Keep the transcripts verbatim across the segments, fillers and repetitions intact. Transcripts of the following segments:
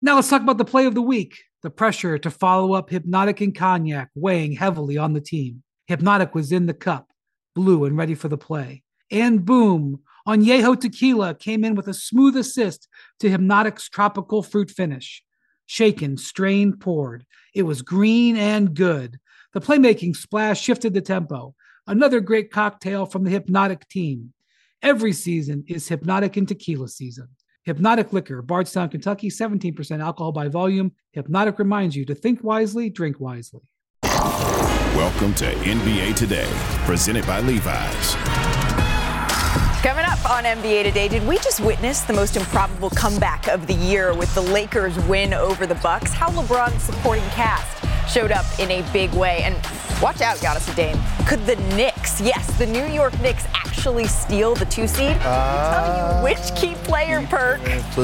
Now let's talk about the play of the week. The pressure to follow up Hypnotic and Cognac weighing heavily on the team. Hypnotic was in the cup, blue and ready for the play. And boom, Añejo Tequila came in with a smooth assist to Hypnotic's tropical fruit finish. Shaken, strained, poured. It was green and good. The playmaking splash shifted the tempo. Another great cocktail from the Hypnotic team. Every season is Hypnotic and Tequila season. Hypnotic Liquor, Bardstown, Kentucky, seventeen percent alcohol by volume. Hypnotic reminds you to think wisely, drink wisely. Welcome to N B A Today, presented by Levi's. Coming up on N B A Today, did we just witness the most improbable comeback of the year with the Lakers win over the Bucks? How LeBron's supporting cast showed up in a big way. And watch out, Giannis Dame. Could the Knicks, yes, the New York Knicks actually steal the two seed? Uh, tell you which key player, Perk,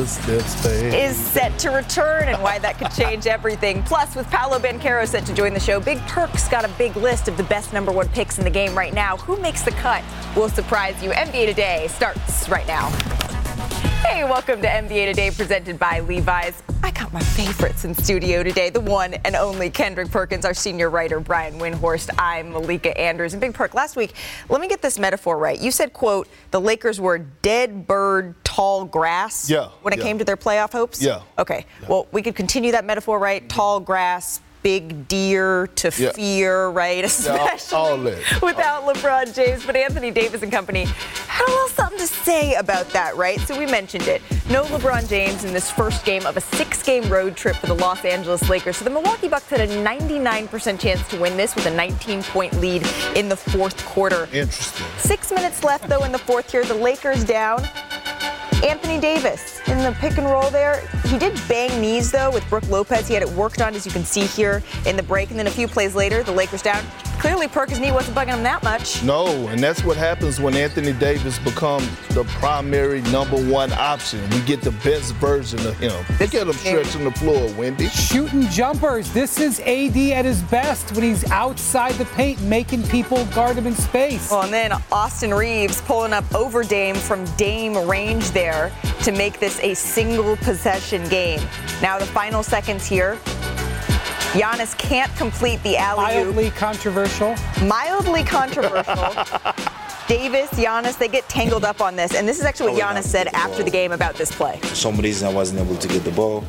is set to return and why that could change everything. Plus, with Paolo Banchero set to join the show, Big Perk's got a big list of the best number one picks in the game right now. Who makes the cut will surprise you. N B A Today starts right now. Hey, welcome to N B A Today, presented by Levi's. I got my favorites in studio today. The one and only Kendrick Perkins, our senior writer, Brian Windhorst. I'm Malika Andrews. And Big Perk, last week, let me get this metaphor right. You said, quote, the Lakers were dead bird, tall grass yeah, when it yeah. came to their playoff hopes? Yeah. Okay. Yeah. Well, we could continue that metaphor, right? Tall grass, big deer to yeah. fear, right? Especially all, all that. without all. LeBron James. But Anthony Davis and company had a little something to say about that, right? So we mentioned it. No LeBron James in this first game of a six-game road trip for the Los Angeles Lakers. So the Milwaukee Bucks had a ninety-nine percent chance to win this with a nineteen-point lead in the fourth quarter. Interesting. Six minutes left, though, in the fourth here. The Lakers down. Anthony Davis in the pick and roll there. He did bang knees, though, with Brook Lopez. He had it worked on, as you can see here in the break. And then a few plays later, the Lakers down. Clearly, Perkins' knee wasn't bugging him that much. No, and that's what happens when Anthony Davis becomes the primary number one option. We get the best version of him. Look at him stretching the floor, Wendy. Shooting jumpers. This is A D at his best when he's outside the paint, making people guard him in space. Well, and then Austin Reeves pulling up over Dame from Dame range there to make this a single possession game. Now the final seconds here. Giannis can't complete the alley-oop. Mildly controversial. Mildly controversial. Davis, Giannis, they get tangled up on this. And this is actually what Giannis said after the game about this play. For some reason, I wasn't able to get the ball.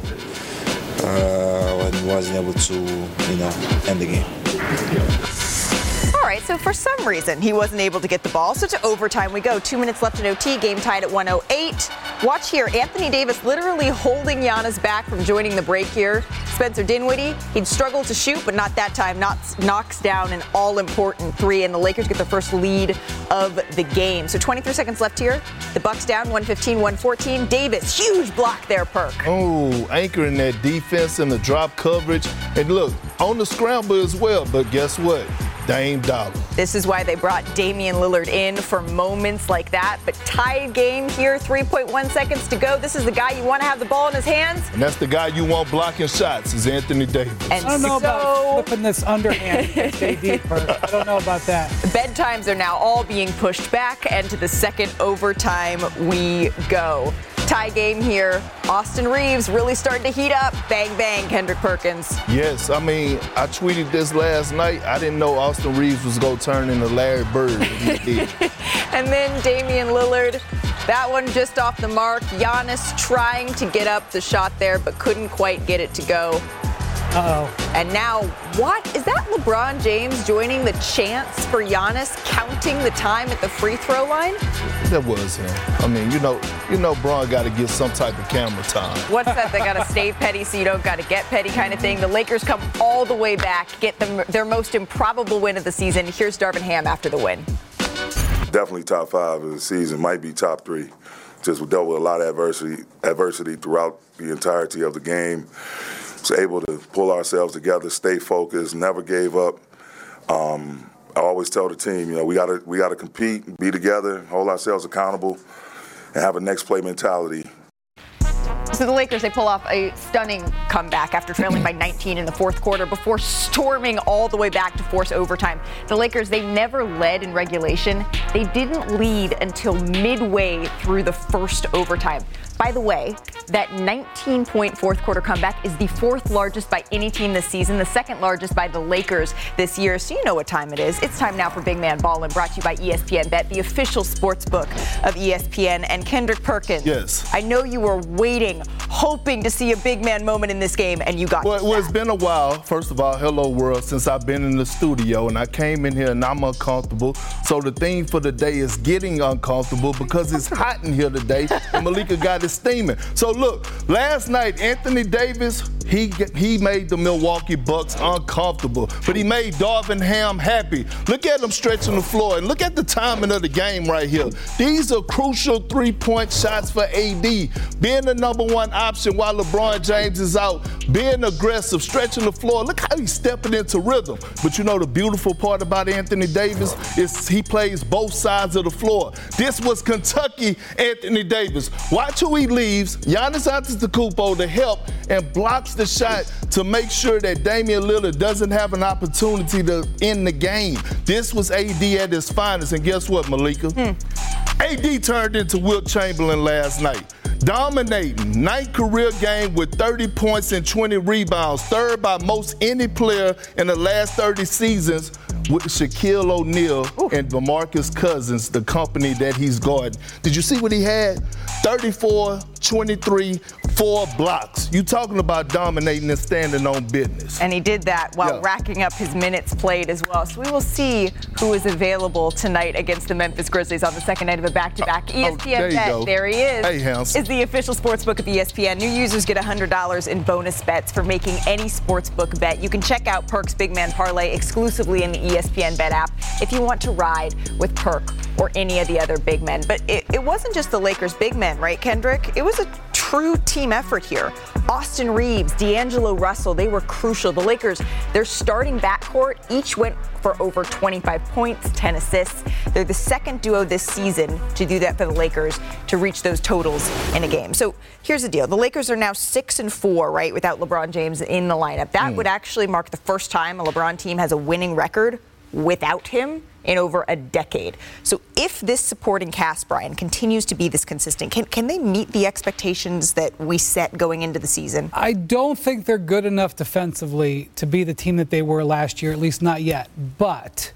Uh, I wasn't able to, you know, end the game. All right, so for some reason, he wasn't able to get the ball. So to overtime we go. Two minutes left in O T, game tied at one oh eight. Watch here, Anthony Davis literally holding Giannis back from joining the break here. Spencer Dinwiddie, he'd struggled to shoot, but not that time. Not, knocks down an all-important three, and the Lakers get their first lead of the game. So twenty-three seconds left here. The Bucks down, one fifteen, one fourteen. Davis, huge block there, Perk. Oh, anchoring that defense and the drop coverage. And look, on the scramble as well, but guess what? Dame Dollar. This is why they brought Damian Lillard in for moments like that. But tied game here, three point one seconds to go. This is the guy you want to have the ball in his hands. And that's the guy you want blocking shots is Anthony Davis. And I don't know so, about flipping this underhand against J D, Perk. I don't know about that. Bedtimes are now all being pushed back, and to the second overtime we go. Tie game here. Austin Reeves really starting to heat up. Bang, bang, Kendrick Perkins. Yes, I mean, I tweeted this last night. I didn't know Austin Reeves was going to turn into Larry Bird. And then Damian Lillard, that one just off the mark. Giannis trying to get up the shot there, but couldn't quite get it to go. Uh-oh. And now, what? Is that LeBron James joining the chants for Giannis, counting the time at the free throw line? That was him. I mean, you know, you know, Bron got to get some type of camera time. What's that? They got to stay petty so you don't got to get petty kind of thing. The Lakers come all the way back, get them their most improbable win of the season. Here's Darvin Ham after the win. Definitely top five of the season, might be top three. Just we dealt with a lot of adversity, adversity throughout the entirety of the game. Was able to pull ourselves together, stay focused, never gave up. Um, I always tell the team, you know, we gotta we gotta compete, be together, hold ourselves accountable, and have a next play mentality. So the Lakers, they pull off a stunning comeback after trailing by nineteen in the fourth quarter before storming all the way back to force overtime. The Lakers, they never led in regulation. They didn't lead until midway through the first overtime. By the way, that nineteen-point fourth quarter comeback is the fourth largest by any team this season, the second largest by the Lakers this year. So you know what time it is. It's time now for Big Man Ballin', brought to you by E S P N Bet, the official sports book of E S P N. And Kendrick Perkins, yes, I know you were waiting, hoping to see a big man moment in this game, and you got well, well, it's been a while, first of all, hello world, since I've been in the studio, and I came in here and I'm uncomfortable. So the theme for the day is getting uncomfortable because it's hot in here today, and Malika got it steaming. So look, last night, Anthony Davis, he he made the Milwaukee Bucks uncomfortable, but he made Darvin Ham happy. Look at him stretching the floor, and look at the timing of the game right here. These are crucial three-point shots for A D. Being the number one option while LeBron James is out, being aggressive, stretching the floor. Look how he's stepping into rhythm. But you know the beautiful part about Anthony Davis is he plays both sides of the floor. This was Kentucky Anthony Davis. Watch who he leaves, Giannis Antetokounmpo, to help and blocks the shot to make sure that Damian Lillard doesn't have an opportunity to end the game. This was A D at his finest, and guess what, Malika? Hmm. A D turned into Wilt Chamberlain last night. Dominating, ninth career game with thirty points and twenty rebounds, third by most any player in the last thirty seasons, with Shaquille O'Neal Ooh. and DeMarcus Cousins, the company that he's guarding. Did you see what he had? thirty-four, twenty-three, four blocks. You talking about dominating and standing on business. And he did that while yeah. racking up his minutes played as well. So we will see who is available tonight against the Memphis Grizzlies on the second night of a back-to-back. Oh, E S P N there Bet, go. there he is, hey, Hans. is the official sportsbook of E S P N. New users get one hundred dollars in bonus bets for making any sportsbook bet. You can check out Perk's Big Man Parlay exclusively in the E S P N Bet app if you want to ride with Perk or any of the other big men. But it, it wasn't just the Lakers' big men, right, Kendrick? It was a true team effort here. Austin Reeves, D'Angelo Russell, they were crucial. The Lakers, their starting backcourt, each went for over twenty-five points, ten assists. They're the second duo this season to do that for the Lakers, to reach those totals in a game. So here's the deal. The Lakers are now six and four, right, without LeBron James in the lineup. That mm. would actually mark the first time a LeBron team has a winning record without him in over a decade. So if this supporting cast, Brian, continues to be this consistent, can can they meet the expectations that we set going into the season? I don't think they're good enough defensively to be the team that they were last year, at least not yet. But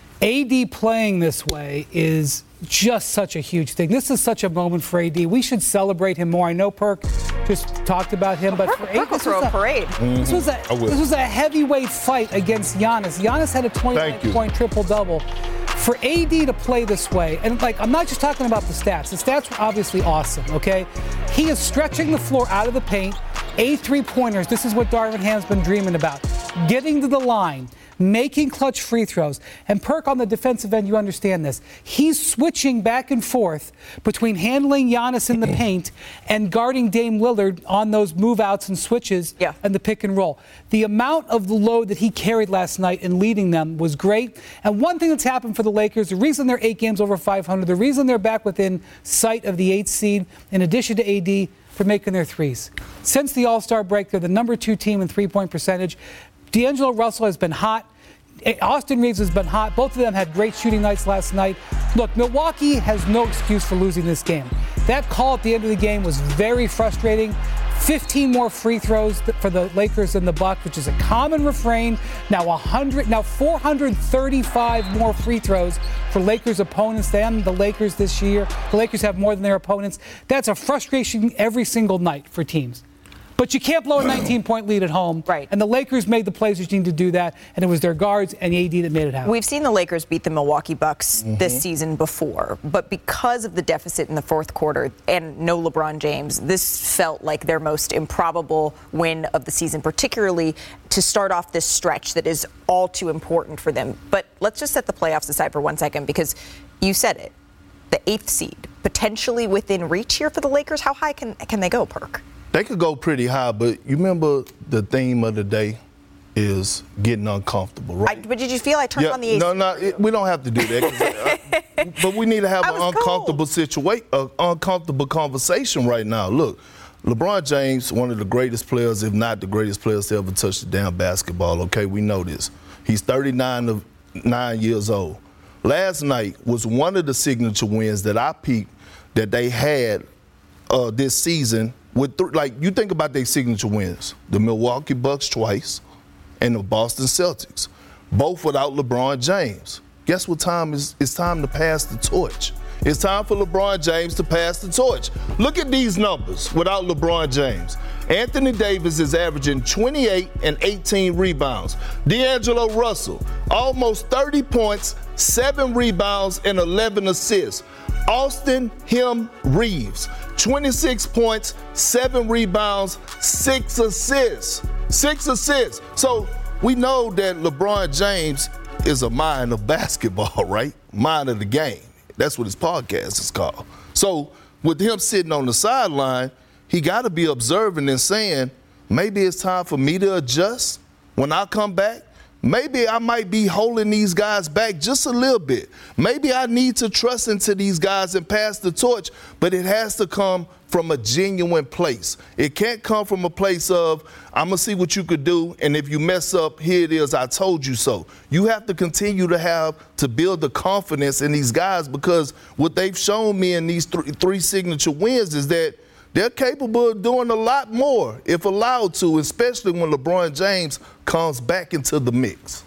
A D playing this way is just such a huge thing. This is such a moment for A D. We should celebrate him more. I know Perk just talked about him, well, but Perk, for Perk will throw a parade. Mm-hmm. This was a this was a heavyweight fight against Giannis. Giannis had a twenty-nine point triple-double. For A D to play this way, and like I'm not just talking about the stats. The stats were obviously awesome, okay? He is stretching the floor out of the paint, eight three-pointers. This is what Darvin Ham's been dreaming about. Getting to the line, making clutch free throws. And Perk, on the defensive end, you understand this. He's switching back and forth between handling Giannis in the paint and guarding Dame Lillard on those move-outs and switches yeah. and the pick and roll. The amount of the load that he carried last night in leading them was great. And one thing that's happened for the Lakers, the reason they're eight games over five hundred, the reason they're back within sight of the eighth seed, in addition to A D, for making their threes. Since the All-Star break, they're the number two team in three-point percentage. D'Angelo Russell has been hot. Austin Reeves has been hot. Both of them had great shooting nights last night. Look, Milwaukee has no excuse for losing this game. That call at the end of the game was very frustrating. fifteen more free throws for the Lakers than the Bucks, which is a common refrain. Now one hundred, now four hundred thirty-five more free throws for Lakers opponents than the Lakers this year. The Lakers have more than their opponents. That's a frustration every single night for teams. But you can't blow a nineteen-point lead at home. Right. And the Lakers made the plays which need to do that, and it was their guards and A D that made it happen. We've seen the Lakers beat the Milwaukee Bucks mm-hmm. this season before, but because of the deficit in the fourth quarter and no LeBron James, this felt like their most improbable win of the season, particularly to start off this stretch that is all too important for them. But let's just set the playoffs aside for one second, because you said it, the eighth seed, potentially within reach here for the Lakers. How high can can they go, Perk? They could go pretty high, but you remember the theme of the day is getting uncomfortable, right? I, but did you feel I turned yeah, on the A C? No, no, it, we don't have to do that. 'cause, uh, but we need to have an uncomfortable cold. situation, an uncomfortable conversation right now. Look, LeBron James, one of the greatest players, if not the greatest players to ever touch the damn basketball, okay? We know this. He's thirty-nine of nine years old. Last night was one of the signature wins that I peeped that they had uh, this season. With th- like, you think about their signature wins. The Milwaukee Bucks twice and the Boston Celtics, both without LeBron James. Guess what time is? It's time to pass the torch. It's time for LeBron James to pass the torch. Look at these numbers without LeBron James. Anthony Davis is averaging twenty-eight and eighteen rebounds. D'Angelo Russell, almost thirty points, seven rebounds, and eleven assists. Austin Him Reeves, twenty-six points, seven rebounds, six assists. Six assists. So we know that LeBron James is a mind of basketball, right? Mind of the game. That's what his podcast is called. So with him sitting on the sideline, he got to be observing and saying, maybe it's time for me to adjust when I come back. Maybe I might be holding these guys back just a little bit. Maybe I need to trust into these guys and pass the torch, but it has to come from a genuine place. It can't come from a place of, I'm going to see what you could do, and if you mess up, here it is, I told you so. You have to continue to have to build the confidence in these guys, because what they've shown me in these th- three signature wins is that they're capable of doing a lot more if allowed to, especially when LeBron James comes back into the mix.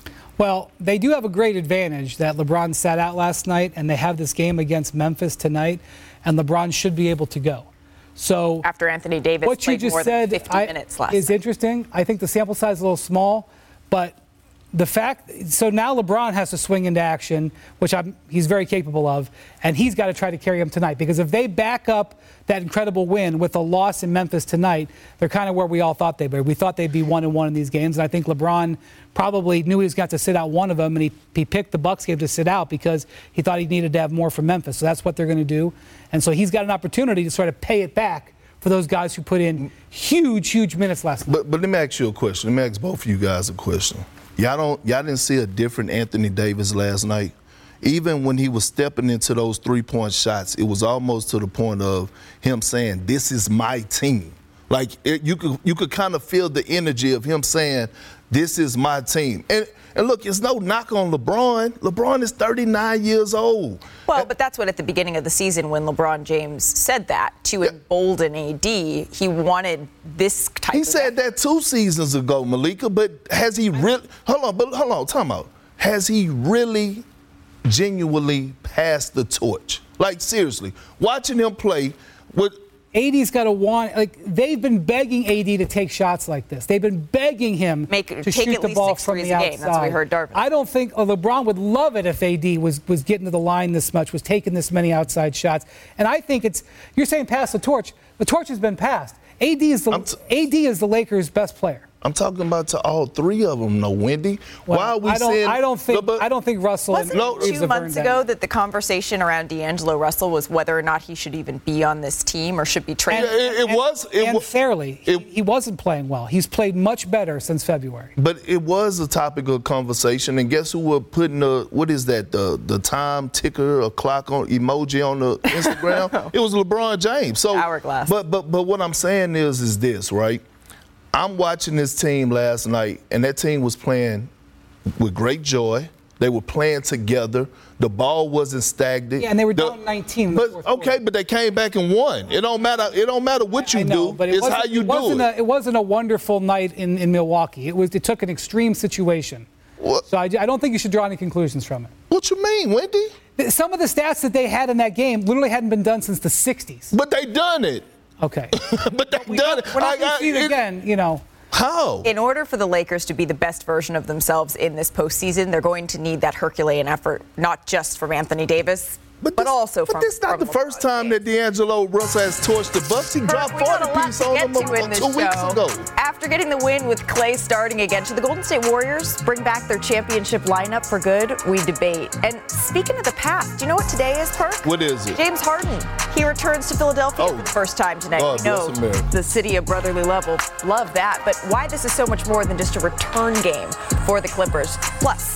Well, they do have a great advantage that LeBron sat out last night, and they have this game against Memphis tonight, and LeBron should be able to go. So after Anthony Davis what you played just more said than fifty I, minutes last is night. interesting. I think the sample size is a little small, but the fact – so now LeBron has to swing into action, which I'm, he's very capable of, and he's got to try to carry him tonight, because if they back up that incredible win with a loss in Memphis tonight, they're kind of where we all thought they'd be. We thought they'd be one and one in these games, and I think LeBron probably knew he was going to have to sit out one of them, and he, he picked the Bucks game to sit out because he thought he needed to have more from Memphis. So that's what they're going to do, and so he's got an opportunity to sort of pay it back for those guys who put in huge, huge minutes last night. But but let me ask you a question. Let me ask both of you guys a question. Y'all don't y'all didn't see a different Anthony Davis last night? Even when he was stepping into those three-point shots, it was almost to the point of him saying, "This is my team." Like it, you could you could kind of feel the energy of him saying, "This is my team." And and look, it's no knock on LeBron. LeBron is thirty-nine years old. Well, but that's what at the beginning of the season when LeBron James said that, to Yeah. embolden A D, he wanted this type He of said that two seasons ago, Malika, but has he really – hold on, but hold on, time out. Has he really genuinely passed the torch? Like, seriously, watching him play with – A D's got to want, like, they've been begging A D to take shots like this. They've been begging him Make- to take shoot at the least ball six from threes the a outside. game. That's what we heard Darvin. I don't think uh, LeBron would love it if A D was, was getting to the line this much, was taking this many outside shots. And I think it's, you're saying pass the torch. The torch has been passed. A D is the, I'm t- A D is the Lakers' best player. I'm talking about to all three of them, no, Wendy. Well, Why are we I don't, saying – I don't think but- I don't think Russell Wasn't and it Reeves two have months earned ago that. that the conversation around D'Angelo Russell was whether or not he should even be on this team or should be traded? Yeah, it, it And- was – it and wa- fairly, it- he, he wasn't playing well. He's played much better since February. But it was a topic of conversation, and guess who were putting the what is that the the time ticker or clock on emoji on the Instagram? It was LeBron James. So Hourglass. But but but what I'm saying is is this, right? I'm watching this team last night, and that team was playing with great joy. They were playing together. The ball wasn't stagnant. Yeah, and they were The- down nineteen in the But fourth okay, quarter. but they came back and won. It don't matter. It don't matter what you I know, do. but it it's wasn't, how you it wasn't do it. A, it wasn't a wonderful night in, in Milwaukee. It was. It took an extreme situation. What? So I, I don't think you should draw any conclusions from it. What you mean, Wendy? The- Some of the stats that they had in that game literally hadn't been done since the sixties. But they done it. Okay. But they done it. We're not I- going to I- see it it- again, you know. How? In order for the Lakers to be the best version of themselves in this postseason, they're going to need that Herculean effort, not just from Anthony Davis, but, this, also but from this not from the first LeBron time James. that D'Angelo Russell has torched the Bucks. He dropped We got a forty lot piece to on get them to in a- this two weeks show. ago. After getting the win with Clay starting again, should the Golden State Warriors bring back their championship lineup for good? We debate. And speaking of the past, do you know what today is, Perk? What is it? James Harden. He returns to Philadelphia Oh. for the first time tonight. God we know bless America. the city of brotherly love will love that. But why this is so much more than just a return game for the Clippers. Plus,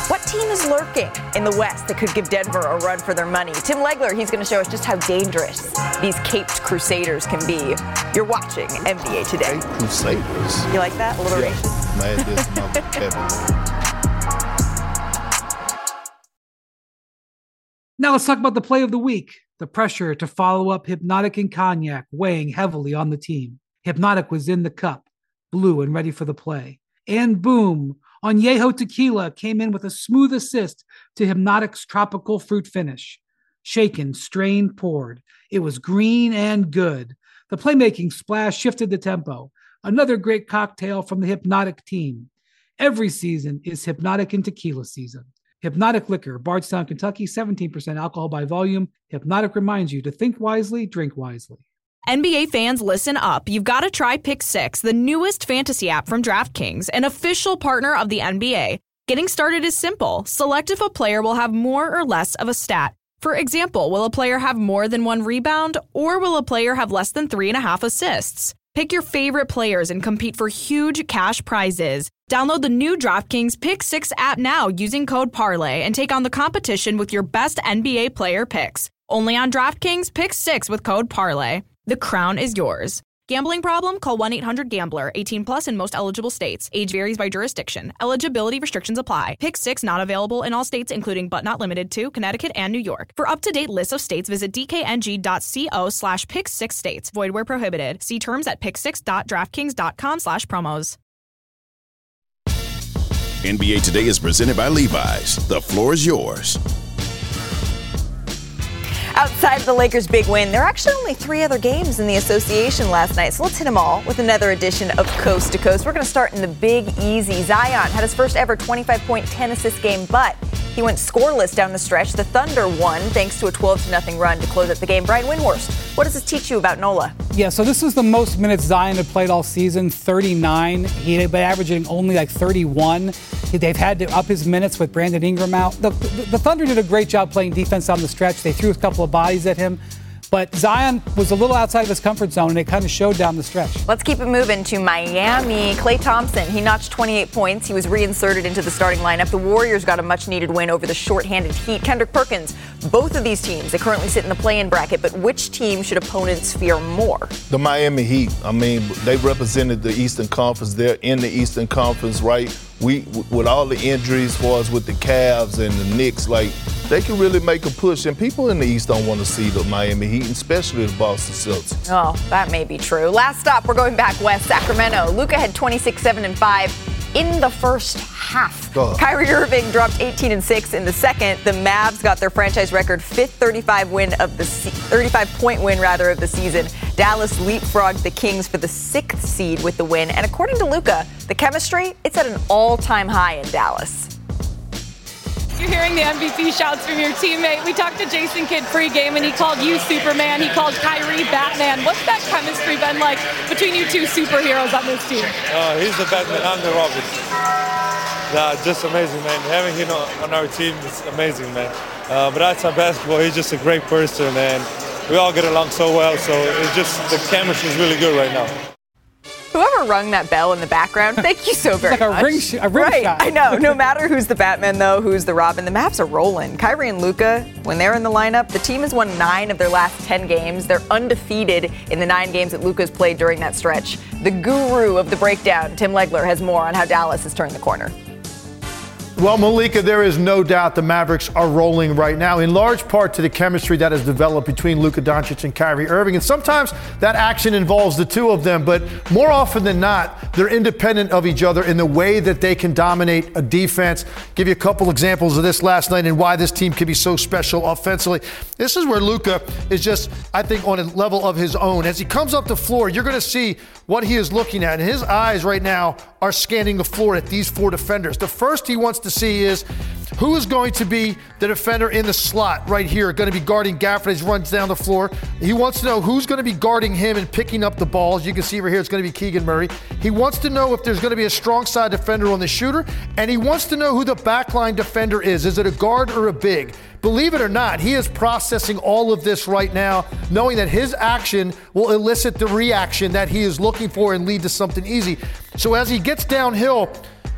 What team is lurking in the West that could give Denver a run for their money? Tim Legler, he's going to show us just how dangerous these caped Crusaders can be. You're watching N B A Today. Caped Crusaders. You like that alliteration? Yeah. Man, this my vocabulary. Now let's talk about the play of the week. The pressure to follow up Hypnotic and Cognac weighing heavily on the team. Hypnotic was in the cup, blue and ready for the play. And boom, Añejo Tequila came in with a smooth assist to Hypnotic's tropical fruit finish. Shaken, strained, poured. It was green and good. The playmaking splash shifted the tempo. Another great cocktail from the Hypnotic team. Every season is Hypnotic and Tequila season. Hypnotic Liquor, Bardstown, Kentucky, seventeen percent alcohol by volume. Hypnotic reminds you to think wisely, drink wisely. N B A fans, listen up. You've got to try Pick Six, the newest fantasy app from DraftKings, an official partner of the N B A. Getting started is simple. Select if a player will have more or less of a stat. For example, will a player have more than one rebound, or will a player have less than three and a half assists? Pick your favorite players and compete for huge cash prizes. Download the new DraftKings Pick Six app now using code Parlay and take on the competition with your best N B A player picks. Only on DraftKings Pick Six with code Parlay. The crown is yours. Gambling problem? Call one eight hundred gambler. eighteen plus in most eligible states. Age varies by jurisdiction. Eligibility restrictions apply. Pick Six not available in all states, including but not limited to Connecticut and New York. For up-to-date lists of states, visit dkng.co slash pick six states. Void where prohibited. See terms at pick six dot draftkings dot com slash promos. N B A Today is presented by Levi's. The floor is yours. Outside of the Lakers' big win, there are actually only three other games in the association last night. So let's hit them all with another edition of Coast to Coast. We're going to start in the Big Easy. Zion had his first ever twenty-five point, ten assist game, but he went scoreless down the stretch. The Thunder won thanks to a twelve to nothing run to close out the game. Brian Windhorst, what does this teach you about Nola? Yeah, so this is the most minutes Zion had played all season, thirty-nine. He had been averaging only like thirty-one. They've had to up his minutes with Brandon Ingram out. The, the, the Thunder did a great job playing defense down the stretch. They threw a couple of bodies at him. But Zion was a little outside of his comfort zone, and it kind of showed down the stretch. Let's keep it moving to Miami. Klay Thompson, he notched twenty-eight points. He was reinserted into the starting lineup. The Warriors got a much-needed win over the short-handed Heat. Kendrick Perkins, both of these teams, they currently sit in the play-in bracket, but which team should opponents fear more? The Miami Heat. I mean, they represented the Eastern Conference. They're in the Eastern Conference, right? We, with all the injuries, as far as with the Cavs and the Knicks, like, they can really make a push. And people in the East don't want to see the Miami Heat, especially the Boston Celtics. Oh, that may be true. Last stop, we're going back west. Sacramento. Luka had twenty-six, seven, and five in the first half. Uh. Kyrie Irving dropped eighteen and six in the second. The Mavs got their franchise record fifth thirty-five win of the se- thirty-five point win rather of the season. Dallas leapfrogged the Kings for the sixth seed with the win. And according to Luka, the chemistry, it's at an all-time high in Dallas. You're hearing the M V P shouts from your teammate. We talked to Jason Kidd pregame, and he called you Superman. He called Kyrie Batman. What's that chemistry been like between you two superheroes on this team? Uh, he's the Batman. I'm the Robin. Yeah, just amazing, man. Having him on our team is amazing, man. Uh, but outside basketball, he's just a great person, and we all get along so well. So it's just the chemistry is really good right now. Whoever rung that bell in the background, thank you so very it's like much. a ring, sh- a ring right, shot. I know. No matter who's the Batman, though, who's the Robin, the Mavs are rolling. Kyrie and Luka, when they're in the lineup, the team has won nine of their last ten games. They're undefeated in the nine games that Luka's played during that stretch. The guru of the breakdown, Tim Legler, has more on how Dallas has turned the corner. Well, Malika, there is no doubt the Mavericks are rolling right now, in large part to the chemistry that has developed between Luka Doncic and Kyrie Irving. And sometimes that action involves the two of them, but more often than not, they're independent of each other in the way that they can dominate a defense. Give you a couple examples of this last night and why this team can be so special offensively. This is where Luka is just, I think, on a level of his own. As he comes up the floor, you're going to see what he is looking at. And his eyes right now are scanning the floor at these four defenders. The first he wants to see is who is going to be the defender in the slot right here, going to be guarding Gafford as he runs down the floor. He wants to know who's going to be guarding him and picking up the ball. As you can see over here, it's going to be Keegan Murray. He wants to know if there's going to be a strong side defender on the shooter, and he wants to know who the backline defender is. Is it a guard or a big? Believe it or not, he is processing all of this right now, knowing that his action will elicit the reaction that he is looking for and lead to something easy. So as he gets downhill,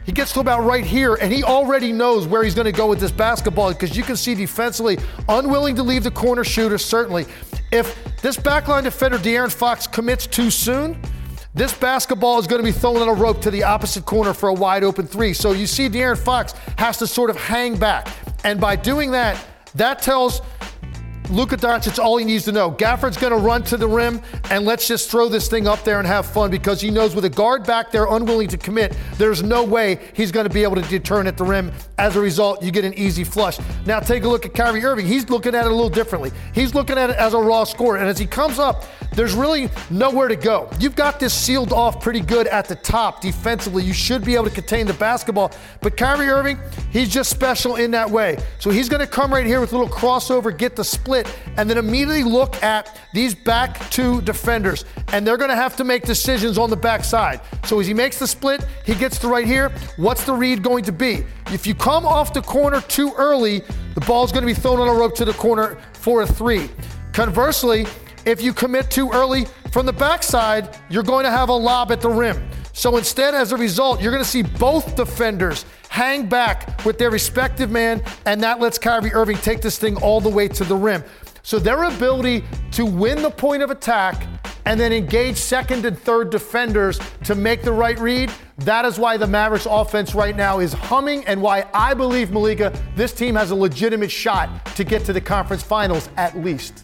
He gets to about right here, and he already knows where he's going to go with this basketball because you can see defensively unwilling to leave the corner shooter, certainly. If this backline defender, De'Aaron Fox, commits too soon, this basketball is going to be thrown on a rope to the opposite corner for a wide open three. So you see De'Aaron Fox has to sort of hang back. And by doing that, that tells Luka Doncic all he needs to know. Gafford's going to run to the rim, and let's just throw this thing up there and have fun because he knows with a guard back there unwilling to commit, there's no way he's going to be able to deter at the rim. As a result, you get an easy flush. Now take a look at Kyrie Irving. He's looking at it a little differently. He's looking at it as a raw scorer, and as he comes up, there's really nowhere to go. You've got this sealed off pretty good at the top defensively. You should be able to contain the basketball, but Kyrie Irving, he's just special in that way. So he's going to come right here with a little crossover, get the split, and then immediately look at these back two defenders, and they're going to have to make decisions on the backside. So as he makes the split, he gets to right here. What's the read going to be? If you come off the corner too early, the ball's going to be thrown on a rope to the corner for a three. Conversely, if you commit too early from the backside, you're going to have a lob at the rim. So instead, as a result, you're going to see both defenders hang back with their respective man, and that lets Kyrie Irving take this thing all the way to the rim. So their ability to win the point of attack and then engage second and third defenders to make the right read, that is why the Mavericks offense right now is humming and why I believe, Malika, this team has a legitimate shot to get to the conference finals at least.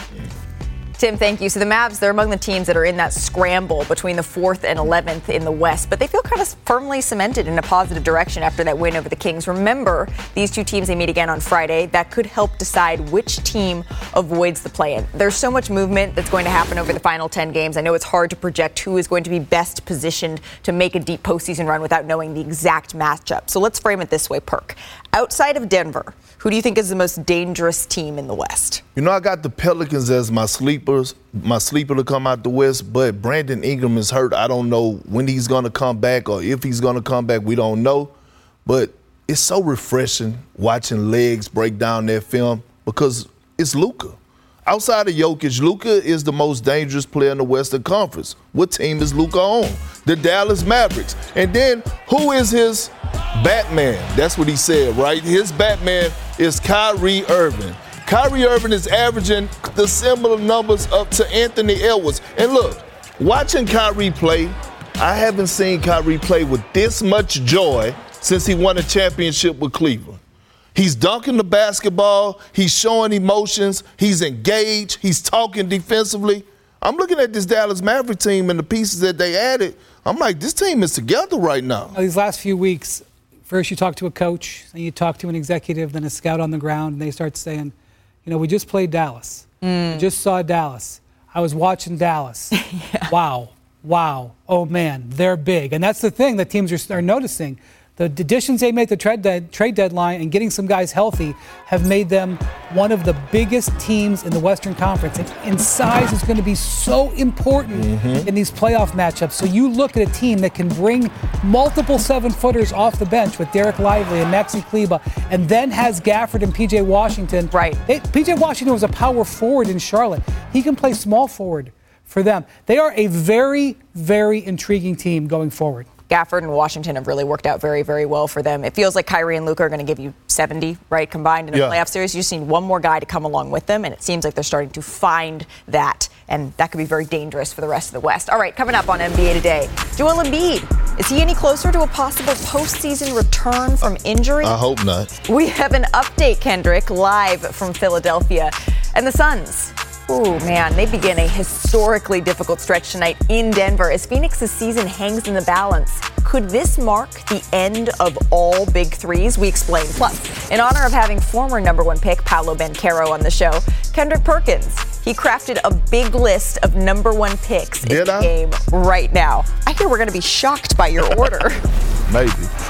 Tim, thank you. So the Mavs, they're among the teams that are in that scramble between the fourth and eleventh in the West, but they feel kind of firmly cemented in a positive direction after that win over the Kings. Remember, these two teams, they meet again on Friday. That could help decide which team avoids the play-in. There's so much movement that's going to happen over the final ten games. I know it's hard to project who is going to be best positioned to make a deep postseason run without knowing the exact matchup. So let's frame it this way, Perk. Outside of Denver, who do you think is the most dangerous team in the West? You know, I got the Pelicans as my sleepers, my sleeper to come out the West, but Brandon Ingram is hurt. I don't know when he's going to come back or if he's going to come back. We don't know. But it's so refreshing watching legs break down that film because it's Luka. Outside of Jokic, Luka is the most dangerous player in the Western Conference. What team is Luka on? The Dallas Mavericks. And then who is his Batman? That's what he said, right? His Batman is Kyrie Irving. Kyrie Irving is averaging the similar numbers up to Anthony Edwards. And look, watching Kyrie play, I haven't seen Kyrie play with this much joy since he won a championship with Cleveland. He's dunking the basketball. He's showing emotions. He's engaged. He's talking defensively. I'm looking at this Dallas Maverick team and the pieces that they added. I'm like, this team is together right now. These last few weeks, first you talk to a coach, then you talk to an executive, then a scout on the ground, and they start saying, you know, we just played Dallas. Mm. We just saw Dallas. I was watching Dallas. yeah. Wow. Wow. Oh, man, they're big. And that's the thing that teams are, are noticing. The additions they made at the trade, dead, trade deadline and getting some guys healthy have made them one of the biggest teams in the Western Conference. And, and size is going to be so important mm-hmm. in these playoff matchups. So you look at a team that can bring multiple seven-footers off the bench with Derek Lively and Maxi Kleber, and then has Gafford and P J Washington. Right. They, P J Washington was a power forward in Charlotte. He can play small forward for them. They are a very, very intriguing team going forward. Gafford and Washington have really worked out very, very well for them. It feels like Kyrie and Luka are going to give you seventy, right, combined in a yeah. playoff series. You just need one more guy to come along with them, and it seems like they're starting to find that, and that could be very dangerous for the rest of the West. All right, coming up on N B A Today, Joel Embiid. Is he any closer to a possible postseason return from injury? I hope not. We have an update, Kendrick, live from Philadelphia. And the Suns. Ooh, man, they begin a historically difficult stretch tonight in Denver as Phoenix's season hangs in the balance. Could this mark the end of all big threes? We explain. Plus, in honor of having former number one pick Paolo Banchero on the show, Kendrick Perkins, he crafted a big list of number one picks Did in the I? game right now. I hear we're going to be shocked by your order. Maybe.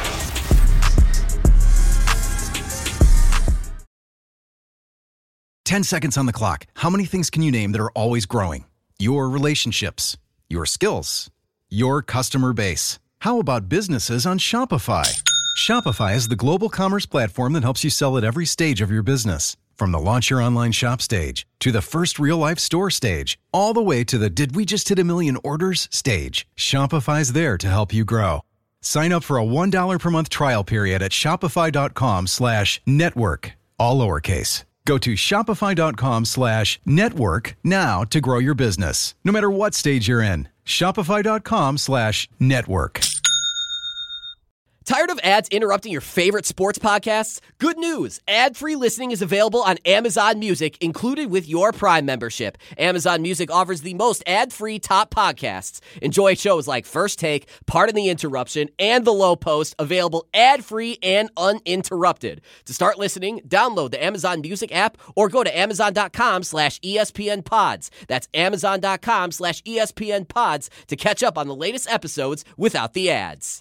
ten seconds on the clock. How many things can you name that are always growing? Your relationships, your skills, your customer base. How about businesses on Shopify? Shopify is the global commerce platform that helps you sell at every stage of your business. From the launch your online shop stage, to the first real-life store stage, all the way to the did we just hit a million orders stage. Shopify's there to help you grow. Sign up for a one dollar per month trial period at shopify.com slash network, all lowercase. Go to shopify.com slash network now to grow your business, no matter what stage you're in. Shopify.com slash network. Tired of ads interrupting your favorite sports podcasts? Good news! Ad-free listening is available on Amazon Music, included with your Prime membership. Amazon Music offers the most ad-free top podcasts. Enjoy shows like First Take, Pardon the Interruption, and The Low Post, available ad-free and uninterrupted. To start listening, download the Amazon Music app or go to amazon.com slash ESPN pods. That's amazon.com slash ESPN pods to catch up on the latest episodes without the ads.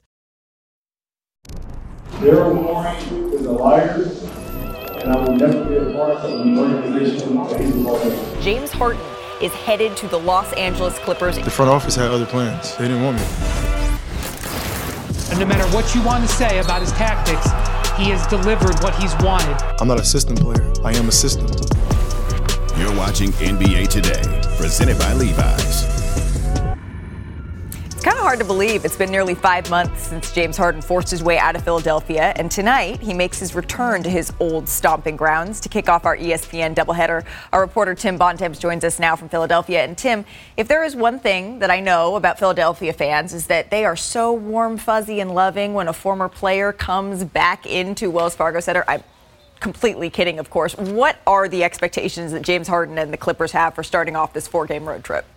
Daryl Morey is a liar, and I will never be a part of the organization that he's a part of. James Harden is headed to the Los Angeles Clippers. The front office had other plans. They didn't want me. And no matter what you want to say about his tactics, he has delivered what he's wanted. I'm not a system player. I am a system. You're watching N B A Today, presented by Levi's. It's kind of hard to believe it's been nearly five months since James Harden forced his way out of Philadelphia, and tonight he makes his return to his old stomping grounds to kick off our E S P N doubleheader. Our reporter Tim Bontemps joins us now from Philadelphia. And Tim, if there is one thing that I know about Philadelphia fans is that they are so warm, fuzzy, and loving when a former player comes back into Wells Fargo Center. I'm completely kidding, of course. What are the expectations that James Harden and the Clippers have for starting off this four-game road trip?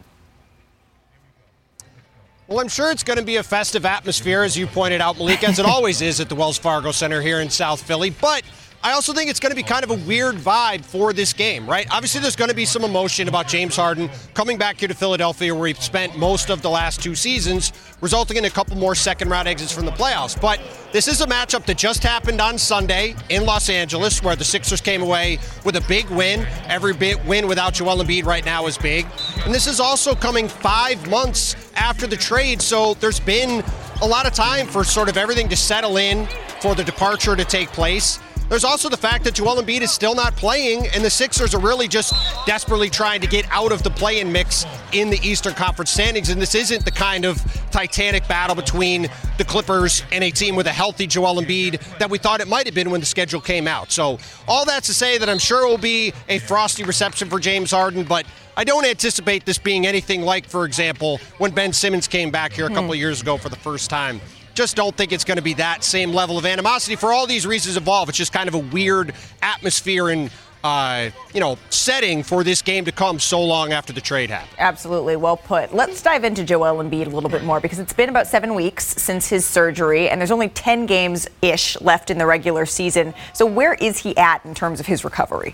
Well, I'm sure it's going to be a festive atmosphere, as you pointed out, Malika, as it always is at the Wells Fargo Center here in South Philly. But I also think it's going to be kind of a weird vibe for this game, right? Obviously, there's going to be some emotion about James Harden coming back here to Philadelphia, where he's spent most of the last two seasons, resulting in a couple more second-round exits from the playoffs. But this is a matchup that just happened on Sunday in Los Angeles, where the Sixers came away with a big win. Every bit win without Joel Embiid right now is big. And this is also coming five months after the trade, so there's been a lot of time for sort of everything to settle in, for the departure to take place. There's also the fact that Joel Embiid is still not playing, and the Sixers are really just desperately trying to get out of the play-in mix in the Eastern Conference standings, and this isn't the kind of titanic battle between the Clippers and a team with a healthy Joel Embiid that we thought it might have been when the schedule came out. So all that's to say that I'm sure it will be a frosty reception for James Harden, but I don't anticipate this being anything like, for example, when Ben Simmons came back here a couple of years ago for the first time. Just don't think it's going to be that same level of animosity for all these reasons involved. It's just kind of a weird atmosphere and uh, you know, setting for this game to come so long after the trade happened. Absolutely, well put. Let's dive into Joel Embiid a little bit more, because it's been about seven weeks since his surgery, and there's only ten games-ish left in the regular season. So where is he at in terms of his recovery?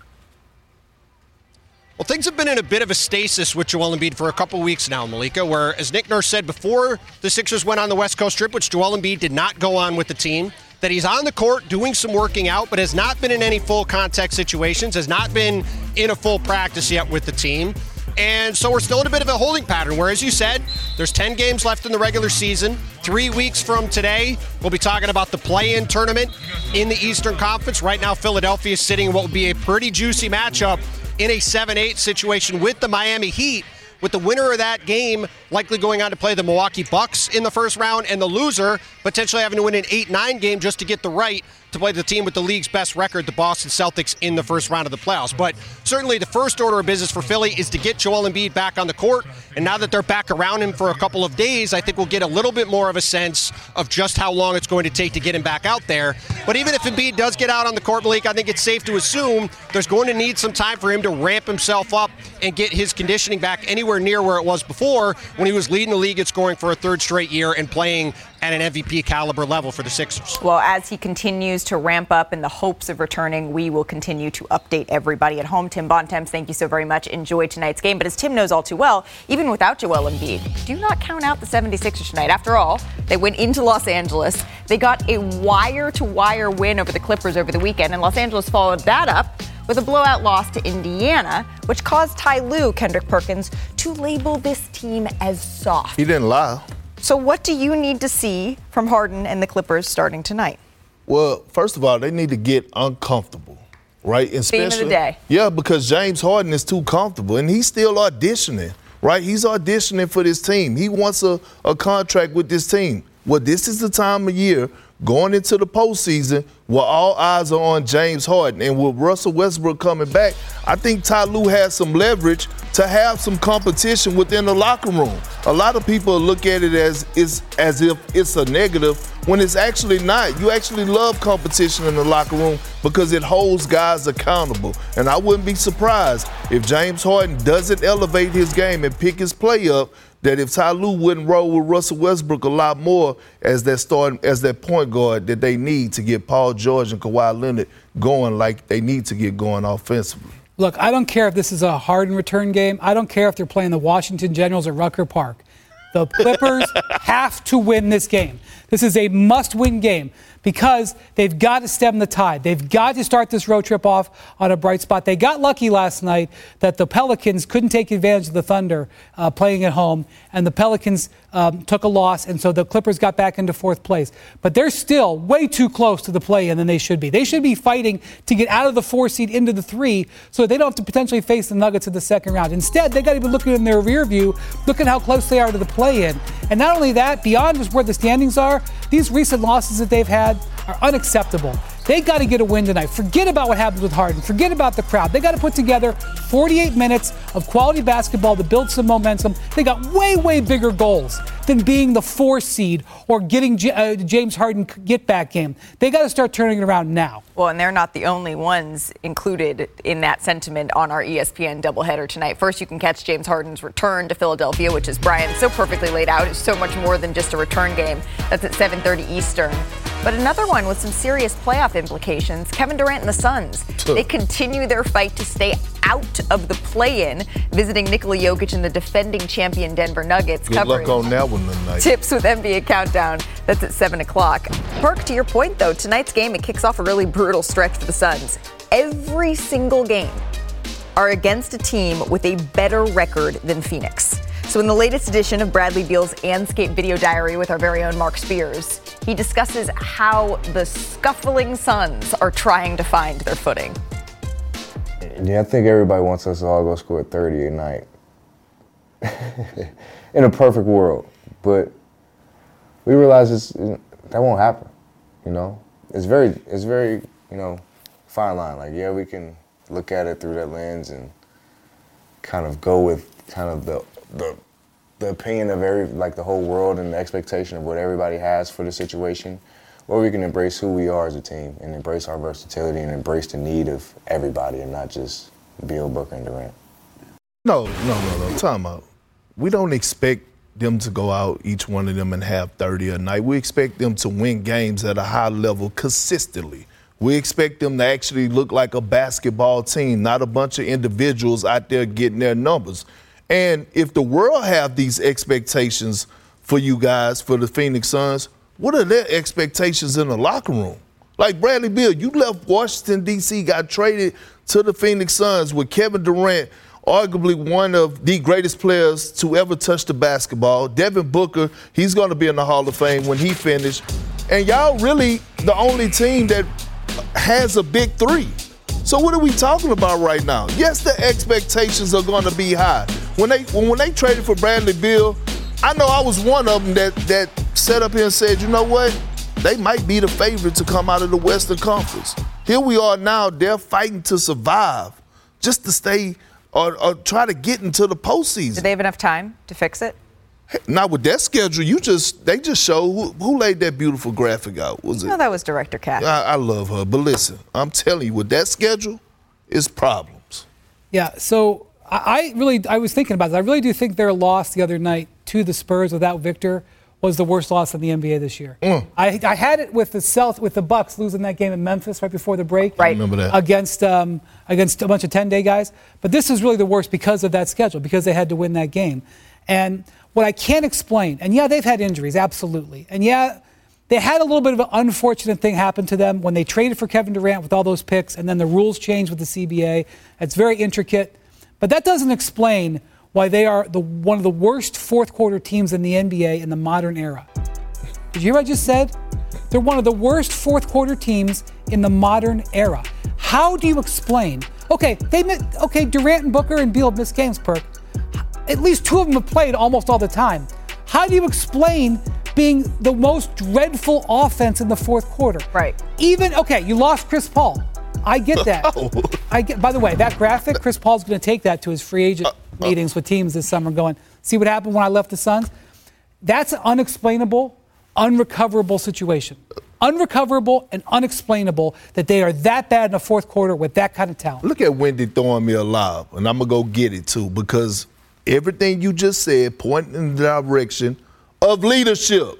Well, things have been in a bit of a stasis with Joel Embiid for a couple weeks now, Malika, where, as Nick Nurse said before the Sixers went on the West Coast trip, which Joel Embiid did not go on with the team, that he's on the court doing some working out, but has not been in any full contact situations, has not been in a full practice yet with the team. And so we're still in a bit of a holding pattern where, as you said, there's ten games left in the regular season. Three weeks from today, we'll be talking about the play-in tournament in the Eastern Conference. Right now, Philadelphia is sitting in what would be a pretty juicy matchup in a seven eight situation with the Miami Heat, with the winner of that game likely going on to play the Milwaukee Bucks in the first round, and the loser potentially having to win an eight nine game just to get the right to play the team with the league's best record, the Boston Celtics, in the first round of the playoffs. But certainly the first order of business for Philly is to get Joel Embiid back on the court, and now that they're back around him for a couple of days, I think we'll get a little bit more of a sense of just how long it's going to take to get him back out there. But even if Embiid does get out on the court, Malik, I think it's safe to assume there's going to need some time for him to ramp himself up and get his conditioning back anywhere near where it was before, when he was leading the league in scoring for a third straight year and playing at an M V P caliber level for the Sixers. Well, as he continues to ramp up in the hopes of returning, we will continue to update everybody at home. Tim Bontemps, thank you so very much. Enjoy tonight's game. But as Tim knows all too well, even without Joel Embiid, do not count out the seventy-sixers tonight. After all, they went into Los Angeles. They got a wire-to-wire win over the Clippers over the weekend, and Los Angeles followed that up with a blowout loss to Indiana, which caused Ty Lue, Kendrick Perkins, to label this team as soft. He didn't lie. So what do you need to see from Harden and the Clippers starting tonight? Well, first of all, they need to get uncomfortable, right? Theme of the day. Yeah, because James Harden is too comfortable, and he's still auditioning, right? He's auditioning for this team. He wants a, a contract with this team. Well, this is the time of year going into the postseason where all eyes are on James Harden. And with Russell Westbrook coming back, I think Ty Lue has some leverage to have some competition within the locker room. A lot of people look at it as, as, as if it's a negative when it's actually not. You actually love competition in the locker room because it holds guys accountable. And I wouldn't be surprised if James Harden doesn't elevate his game and pick his play up, that if Ty Lue wouldn't roll with Russell Westbrook a lot more as that starting, as that point guard that they need to get Paul George and Kawhi Leonard going like they need to get going offensively. Look, I don't care if this is a Harden return game. I don't care if they're playing the Washington Generals at Rucker Park. The Clippers have to win this game. This is a must-win game because they've got to stem the tide. They've got to start this road trip off on a bright spot. They got lucky last night that the Pelicans couldn't take advantage of the Thunder uh, playing at home, and the Pelicans um, took a loss, and so the Clippers got back into fourth place. But they're still way too close to the play-in than they should be. They should be fighting to get out of the four seed into the three so they don't have to potentially face the Nuggets in the second round. Instead, they got to be looking in their rear view, looking how close they are to the play-in. And not only that, beyond just where the standings are, these recent losses that they've had are unacceptable. They got to get a win tonight. Forget about what happens with Harden. Forget about the crowd. They got to put together forty-eight minutes of quality basketball to build some momentum. They got way, way bigger goals than being the four seed or getting J- uh, James Harden get back game. They got to start turning it around now. Well, and they're not the only ones included in that sentiment on our E S P N doubleheader tonight. First, you can catch James Harden's return to Philadelphia, which is, Brian, so perfectly laid out. It's so much more than just a return game. That's at seven thirty Eastern. But another one with some serious playoff implications, Kevin Durant and the Suns. They continue their fight to stay out of the play-in, visiting Nikola Jokic and the defending champion Denver Nuggets. Good luck on that one tonight. Tips with N B A Countdown. That's at seven o'clock. Perk, to your point, though, tonight's game, it kicks off a really brutal stretch for the Suns. Every single game are against a team with a better record than Phoenix. So in the latest edition of Bradley Beal's Anscape Video Diary with our very own Mark Spears, he discusses how the scuffling Suns are trying to find their footing. Yeah, I think everybody wants us to all go score thirty a night. In a perfect world. But we realize it's, that won't happen, you know? It's very, it's very, you know, fine line. Like, yeah, we can look at it through that lens and kind of go with kind of the the the opinion of every, like the whole world and the expectation of what everybody has for the situation, or we can embrace who we are as a team and embrace our versatility and embrace the need of everybody and not just Beal, Booker, and Durant. No, no, no, no. Time out. We don't expect them to go out, each one of them, and have thirty a night. We expect them to win games at a high level consistently. We expect them to actually look like a basketball team, not a bunch of individuals out there getting their numbers. And if the world have these expectations for you guys, for the Phoenix Suns, what are their expectations in the locker room? Like Bradley Beal, you left Washington, D C, got traded to the Phoenix Suns with Kevin Durant, arguably one of the greatest players to ever touch the basketball. Devin Booker, he's going to be in the Hall of Fame when he finished. And y'all really the only team that has a big three. So what are we talking about right now? Yes, the expectations are going to be high. When they when they traded for Bradley Beal, I know I was one of them that, that sat up here and said, you know what? They might be the favorite to come out of the Western Conference. Here we are now. They're fighting to survive just to stay or, or try to get into the postseason. Do they have enough time to fix it? Not with that schedule. You just they just show who, who laid that beautiful graphic out. Was it? No, that was Director Kat. I, I love her, but listen, I'm telling you, with that schedule, it's problems. Yeah. So I, I really, I was thinking about this. I really do think their loss the other night to the Spurs without Victor was the worst loss in the N B A this year. Mm. I, I had it with the Celtics, with the Bucks losing that game in Memphis right before the break. Right. I remember that. Against um, against a bunch of ten-day guys. But this is really the worst because of that schedule, because they had to win that game. And what I can't explain, and yeah, they've had injuries, absolutely. And yeah, they had a little bit of an unfortunate thing happen to them when they traded for Kevin Durant with all those picks, and then the rules changed with the C B A. It's very intricate. But that doesn't explain why they are the one of the worst fourth quarter teams in the N B A in the modern era. Did you hear what I just said? They're one of the worst fourth quarter teams in the modern era. How do you explain? Okay, they okay, Durant and Booker and Beal have missed games, Perk. At least two of them have played almost all the time. How do you explain being the most dreadful offense in the fourth quarter. Right. Even, okay, you lost Chris Paul. I get that. I get. By the way, that graphic, Chris Paul's going to take that to his free agent uh, uh, meetings with teams this summer going, see what happened when I left the Suns? That's an unexplainable, unrecoverable situation. Unrecoverable and unexplainable that they are that bad in the fourth quarter with that kind of talent. Look at Wendy throwing me a lob, and I'm going to go get it, too, because everything you just said pointing in the direction of leadership.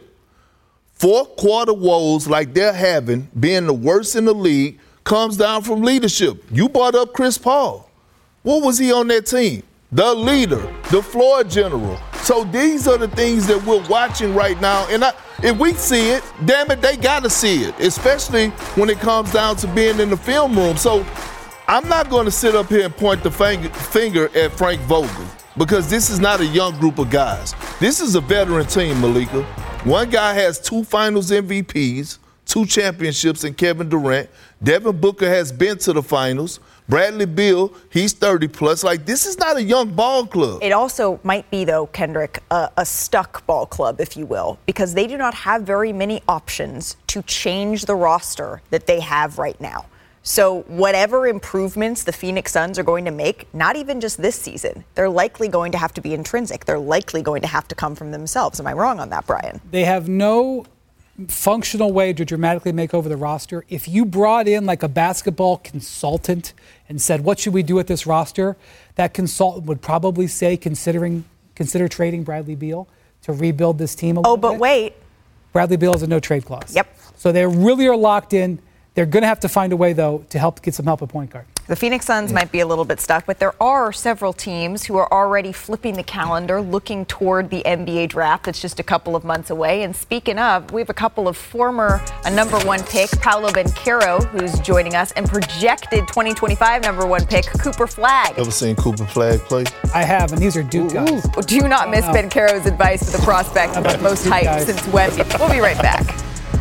Fourth quarter woes like they're having, being the worst in the league, comes down from leadership. You brought up Chris Paul. What was he on that team? The leader, the floor general. So these are the things that we're watching right now. And I, if we see it, damn it, they got to see it, especially when it comes down to being in the film room. So I'm not going to sit up here and point the finger at Frank Vogel because this is not a young group of guys. This is a veteran team, Malika. One guy has two finals M V Ps, two championships in Kevin Durant. Devin Booker has been to the finals. Bradley Beal, he's thirty plus. Like, this is not a young ball club. It also might be, though, Kendrick, a, a stuck ball club, if you will, because they do not have very many options to change the roster that they have right now. So whatever improvements the Phoenix Suns are going to make, not even just this season, they're likely going to have to be intrinsic. They're likely going to have to come from themselves. Am I wrong on that, Brian? They have no functional way to dramatically make over the roster. If you brought in like a basketball consultant and said, what should we do with this roster? That consultant would probably say, considering consider trading Bradley Beal to rebuild this team a little Oh, but bit. wait. Bradley Beal has a no trade clause. Yep. So they really are locked in. They're going to have to find a way, though, to help get some help at point guard. The Phoenix Suns might be a little bit stuck, but there are several teams who are already flipping the calendar, looking toward the N B A draft that's just a couple of months away. And speaking of, we have a couple of former a number one pick, Paolo Banchero, who's joining us, and projected twenty twenty-five number one pick, Cooper Flagg. Ever seen Cooper Flagg play? I have, and these are Duke Ooh, guys. ooh. Do not miss Banchero's advice to the prospect with the most hype guys. since Wemby. We'll be right back.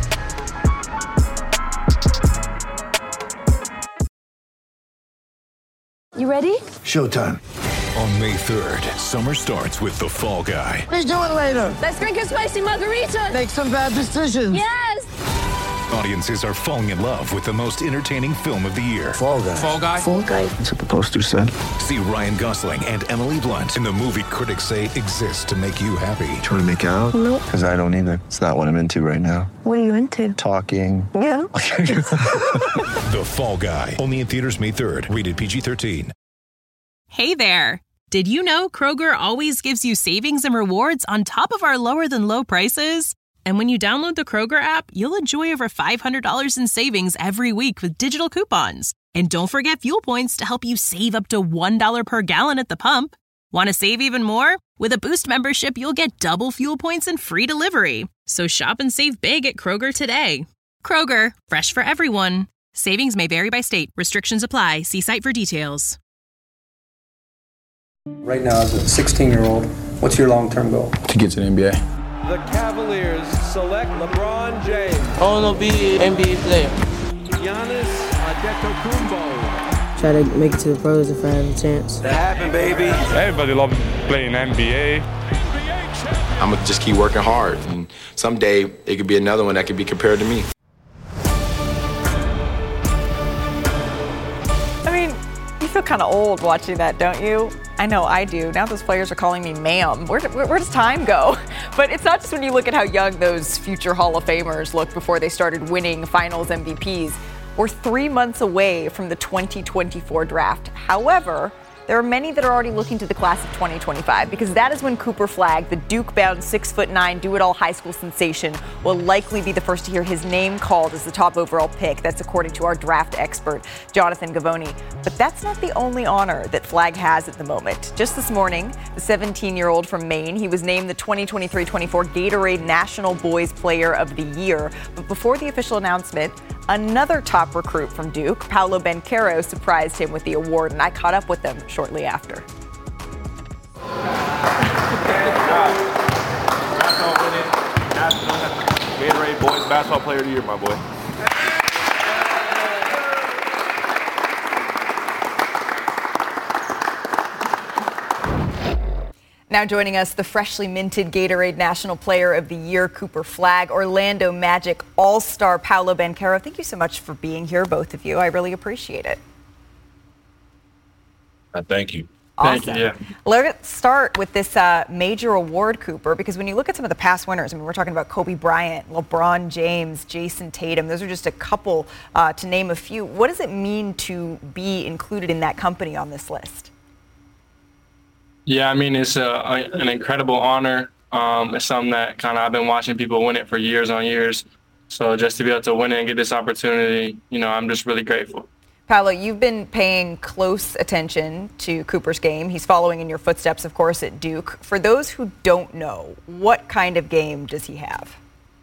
You ready? Showtime. On May third, summer starts with The Fall Guy. Let's do it later. Let's drink a spicy margarita. Make some bad decisions. Yes. Audiences are falling in love with the most entertaining film of the year. Fall Guy. Fall Guy. Fall guy. That's what the poster said. See Ryan Gosling and Emily Blunt in the movie critics say exists to make you happy. Trying to make it out? Nope. Because I don't either. It's not what I'm into right now. What are you into? Talking. Yeah. The Fall Guy. Only in theaters May third. Rated P G thirteen. Hey there. Did you know Kroger always gives you savings and rewards on top of our lower than low prices? And when you download the Kroger app, you'll enjoy over five hundred dollars in savings every week with digital coupons. And don't forget fuel points to help you save up to one dollar per gallon at the pump. Want to save even more? With a Boost membership, you'll get double fuel points and free delivery. So shop and save big at Kroger today. Kroger, fresh for everyone. Savings may vary by state. Restrictions apply. See site for details. Right now, as a sixteen-year-old, what's your long-term goal? To get to the N B A. The Cavaliers select LeBron James. I want to be an N B A player. Giannis Antetokounmpo. Try to make it to the pros if I have a chance. That happened, baby. Everybody loves playing N B A. I'm going to just keep working hard. And someday, it could be another one that could be compared to me. I mean, you feel kind of old watching that, don't you? I know I do. Now those players are calling me ma'am. Where, where, where does time go? But it's not just when you look at how young those future Hall of Famers look before they started winning finals M V Ps. We're three months away from the twenty twenty-four draft. However, there are many that are already looking to the class of twenty twenty-five because that is when Cooper Flagg, the Duke-bound six foot nine do-it-all high school sensation, will likely be the first to hear his name called as the top overall pick. That's according to our draft expert, Jonathan Gavoni. But that's not the only honor that Flagg has at the moment. Just this morning, the seventeen-year-old from Maine, he was named the twenty twenty-three twenty-four Gatorade National Boys Player of the Year. But before the official announcement, another top recruit from Duke, Paolo Banchero, surprised him with the award, and I caught up with them shortly after. Gatorade Boys Basketball Player of the Year, my boy. Now joining us, the freshly minted Gatorade National Player of the Year, Cooper Flagg, Orlando Magic All-Star Paolo Banchero. Thank you so much for being here, both of you. I really appreciate it. Uh, thank you. Awesome. Thank you. Yeah. Let's start with this uh, major award, Cooper, because when you look at some of the past winners, I mean, we're talking about Kobe Bryant, LeBron James, Jason Tatum. Those are just a couple uh, to name a few. What does it mean to be included in that company on this list? Yeah, I mean, it's a, a, an incredible honor. Um, it's something that kind of I've been watching people win it for years on years. So just to be able to win it and get this opportunity, you know, I'm just really grateful. Paolo, you've been paying close attention to Cooper's game. He's following in your footsteps, of course, at Duke. For those who don't know, what kind of game does he have?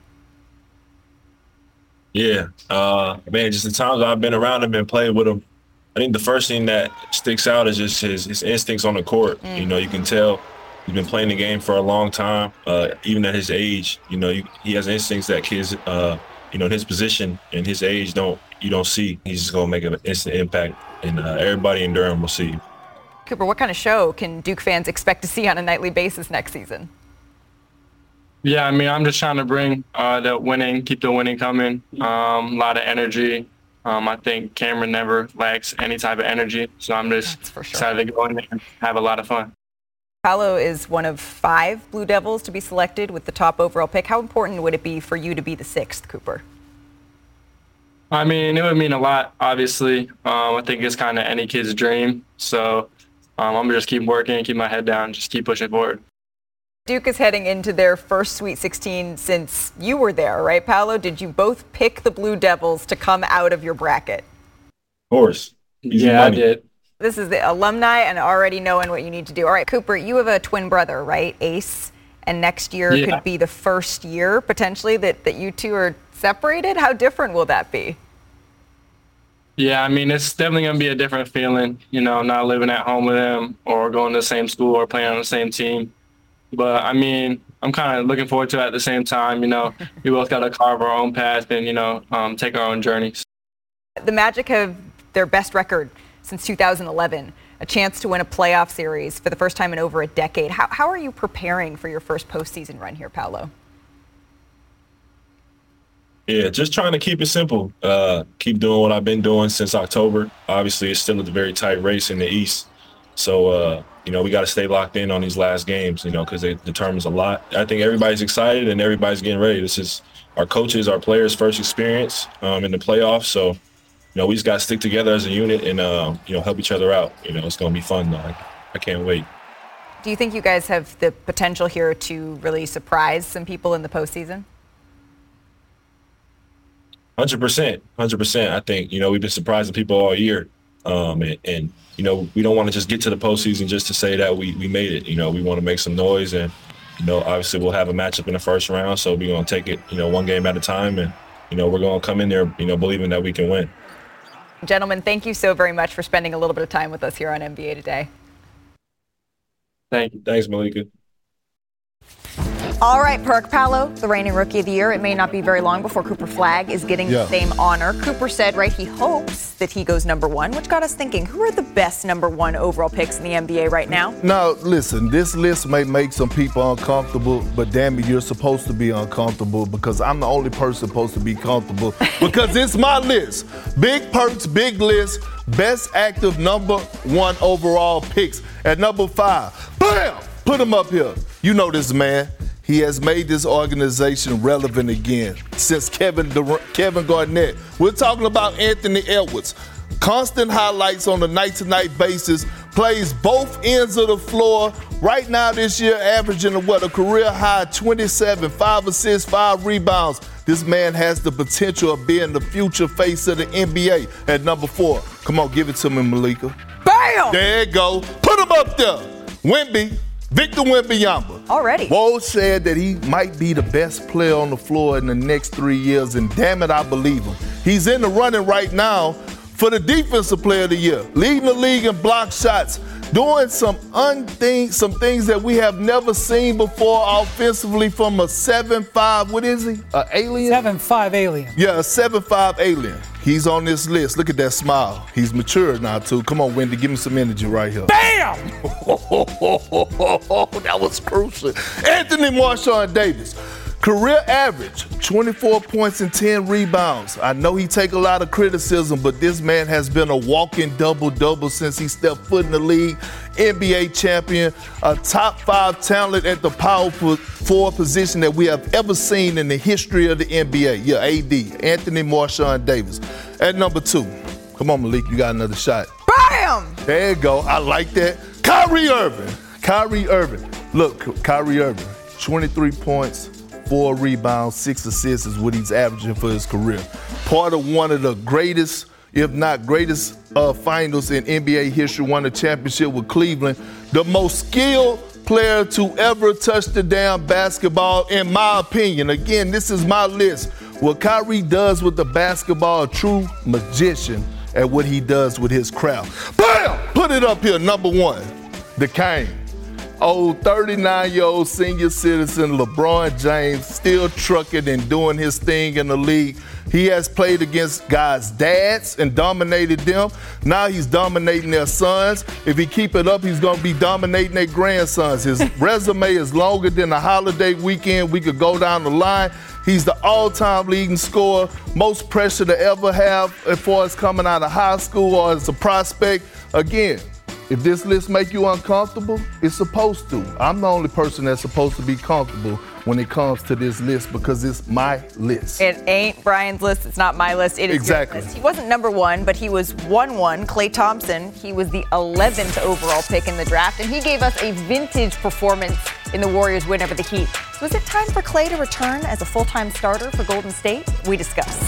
Yeah, uh, man, just the times I've been around him and played with him, I think the first thing that sticks out is just his, his instincts on the court. Mm. You know, you can tell he's been playing the game for a long time, uh, even at his age. You know, you, he has instincts that kids, uh, you know, in his position and his age don't you don't see. He's just going to make an instant impact, and uh, everybody in Durham will see. Cooper, what kind of show can Duke fans expect to see on a nightly basis next season? Yeah, I mean, I'm just trying to bring uh, the winning, keep the winning coming, um, a lot of energy. Um, I think Cameron never lacks any type of energy, so I'm just sure. excited to go in there and have a lot of fun. Paolo is one of five Blue Devils to be selected with the top overall pick. How important would it be for you to be the sixth, Cooper? I mean, it would mean a lot, obviously. Um, I think it's kind of any kid's dream. So um, I'm going to just keep working, keep my head down, just keep pushing forward. Duke is heading into their first Sweet sixteen since you were there, right, Paolo? Did you both pick the Blue Devils to come out of your bracket? Of course. Easy yeah, money. I did. This is the alumni and already knowing what you need to do. All right, Cooper, you have a twin brother, right, Ace? And next year yeah. could be the first year, potentially, that, that you two are separated. How different will that be? Yeah, I mean, it's definitely going to be a different feeling, you know, not living at home with him or going to the same school or playing on the same team. But, I mean, I'm kind of looking forward to it at the same time. You know, we both got to carve our own path and, you know, um, take our own journeys. The Magic have their best record since two thousand eleven, a chance to win a playoff series for the first time in over a decade. How, how are you preparing for your first postseason run here, Paolo? Yeah, just trying to keep it simple. Uh, keep doing what I've been doing since October. Obviously, it's still a very tight race in the East. So, uh, you know, we got to stay locked in on these last games, you know, because it determines a lot. I think everybody's excited and everybody's getting ready. This is our coaches, our players' first experience um, in the playoffs. So, you know, we just got to stick together as a unit and, uh, you know, help each other out. You know, it's going to be fun, though. I, I can't wait. Do you think you guys have the potential here to really surprise some people in the postseason? one hundred percent. one hundred percent. I think, you know, we've been surprising people all year. Um, and, and, you know, we don't want to just get to the postseason just to say that we, we made it. You know, we want to make some noise. And, you know, obviously we'll have a matchup in the first round. So we're going to take it, you know, one game at a time. And, you know, we're going to come in there, you know, believing that we can win. Gentlemen, thank you so very much for spending a little bit of time with us here on N B A Today. Thank you. Thanks, Malika. All right, Perk, Paolo, the reigning Rookie of the Year. It may not be very long before Cooper Flagg is getting Yeah. the same honor. Cooper said, right, he hopes that he goes number one, which got us thinking, who are the best number one overall picks in the N B A right now? Now, listen, this list may make some people uncomfortable, but damn it, you're supposed to be uncomfortable because I'm the only person supposed to be comfortable because it's my list. Big Perks, big list, best active number one overall picks. At number five, bam, put him up here. You know this man. He has made this organization relevant again since Kevin Durant, Kevin Garnett. We're talking about Anthony Edwards. Constant highlights on a night-to-night basis, plays both ends of the floor. Right now this year, averaging what, a career high twenty-seven, five assists, five rebounds. This man has the potential of being the future face of the N B A. At number four, come on, give it to me, Malika. Bam! There you go. Put him up there. Wemby. Victor Wembanyama. Already. Woj said that he might be the best player on the floor in the next three years, and damn it, I believe him. He's in the running right now for the Defensive Player of the Year, leading the league in block shots, doing some unthink, some things that we have never seen before offensively from a seven five, what is he? An alien? seven five alien. Yeah, a seven five alien. He's on this list. Look at that smile. He's mature now, too. Come on, Wendy, give me some energy right here. Bam! That was crucial. Anthony Marshawn Davis. Career average, twenty-four points and ten rebounds. I know he take a lot of criticism, but this man has been a walking double-double since he stepped foot in the league. N B A champion, a top five talent at the power forward position that we have ever seen in the history of the N B A. Yeah, A D, Anthony Marshawn Davis. At number two, come on, Malik, you got another shot. Bam! There you go. I like that. Kyrie Irving. Kyrie Irving. Look, Kyrie Irving, twenty-three points, four rebounds, six assists is what he's averaging for his career. Part of one of the greatest, if not greatest, uh, finals in N B A history, won a championship with Cleveland. The most skilled player to ever touch the damn basketball, in my opinion. Again, this is my list. What Kyrie does with the basketball, a true magician at what he does with his craft. Bam! Put it up here, number one, the King. Old thirty-nine-year-old senior citizen LeBron James still trucking and doing his thing in the league. He has played against guys' dads and dominated them. Now he's dominating their sons. If he keep it up, he's going to be dominating their grandsons. His resume is longer than a holiday weekend. We could go down the line. He's the all-time leading scorer, most pressure to ever have as far as coming out of high school or as a prospect. Again, if this list make you uncomfortable, it's supposed to. I'm the only person that's supposed to be comfortable when it comes to this list because it's my list. It ain't Brian's list. It's not my list. It is exactly. Your list. He wasn't number one, but he was one one. Klay Thompson, he was the eleventh overall pick in the draft, and he gave us a vintage performance in the Warriors' win over the Heat. So is it time for Klay to return as a full-time starter for Golden State? We discuss.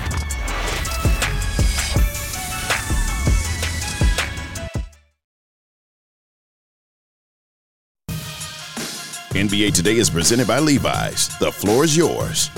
N B A Today is presented by Levi's. The floor is yours.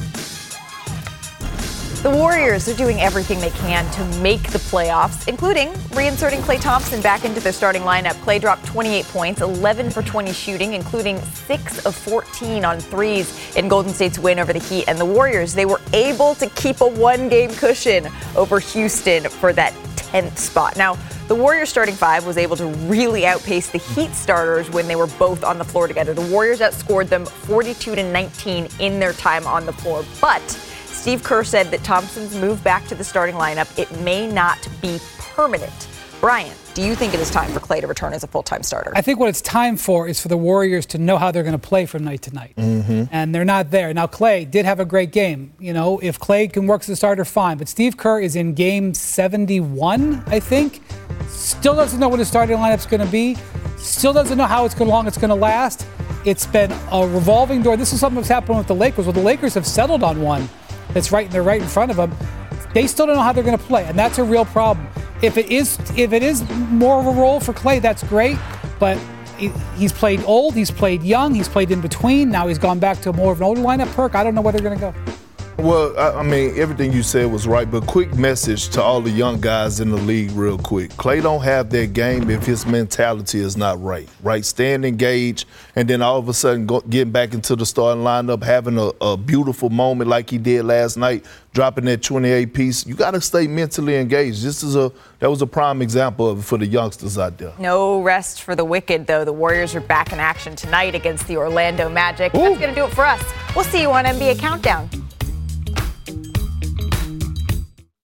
The Warriors are doing everything they can to make the playoffs, including reinserting Klay Thompson back into their starting lineup. Klay dropped twenty-eight points, eleven for twenty shooting, including six of fourteen on threes in Golden State's win over the Heat. And the Warriors, they were able to keep a one-game cushion over Houston for that tenth spot. Now, the Warriors starting five was able to really outpace the Heat starters when they were both on the floor together. The Warriors outscored them forty-two to nineteen in their time on the floor. But Steve Kerr said that Thompson's move back to the starting lineup, it may not be permanent. Brian, do you think it is time for Klay to return as a full-time starter? I think what it's time for is for the Warriors to know how they're going to play from night to night. Mm-hmm. And they're not there. Now, Klay did have a great game. You know, if Klay can work as a starter, fine. But Steve Kerr is in game seventy-one, I think. Still doesn't know what his starting lineup's going to be. Still doesn't know how it's going, long it's going to last. It's been a revolving door. This is something that's happened with the Lakers. Well, the Lakers have settled on one that's right, they're right in front of them. They still don't know how they're going to play, and that's a real problem. If it is, if it is more of a role for Klay, that's great. But he's played old, he's played young, he's played in between. Now he's gone back to more of an older lineup. Perk, I don't know where they're going to go. Well, I, I mean, everything you said was right, but quick message to all the young guys in the league real quick. Klay don't have that game if his mentality is not right, right? Staying engaged and then all of a sudden go, getting back into the starting lineup, having a, a beautiful moment like he did last night, dropping that twenty-eight piece. You got to stay mentally engaged. This is a that was a prime example of it for the youngsters out there. No rest for the wicked, though. The Warriors are back in action tonight against the Orlando Magic. Ooh. That's going to do it for us. We'll see you on N B A Countdown.